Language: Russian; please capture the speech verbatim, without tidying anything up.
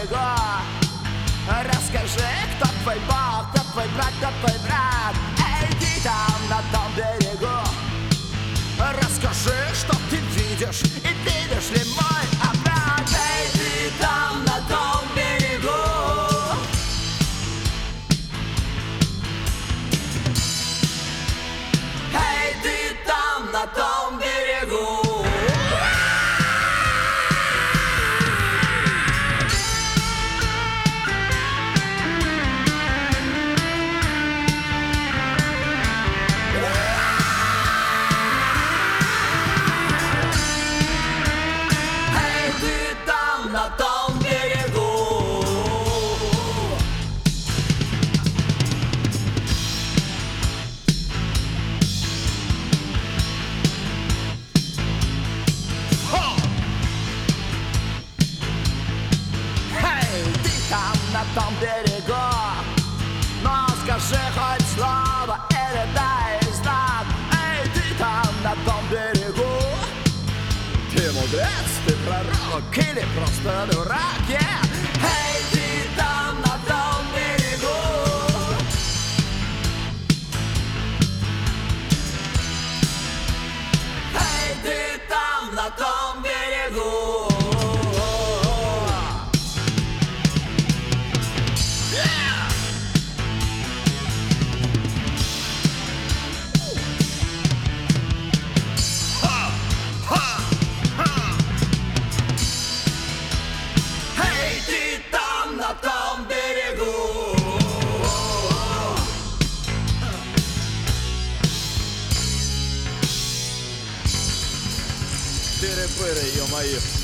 берегу. Расскажи, кто твой бог, кто твой брат, кто твой брат. Эй, ты там на том берегу. Расскажи, что ты видишь, и видишь ли мой обрат. Эй, ты там на том берегу. Эй, ты там на том берегу. На том берегу. Эй, ты там на том берегу. Но скажи хоть слово или дай знак. Эй, ты там на том берегу. Ты мудрец, ты пророк или просто дурак, yeah. Эй, ты там на том берегу. Эй, ты там на том берегу. На том берегу. Тыры-пыры, ё-моё.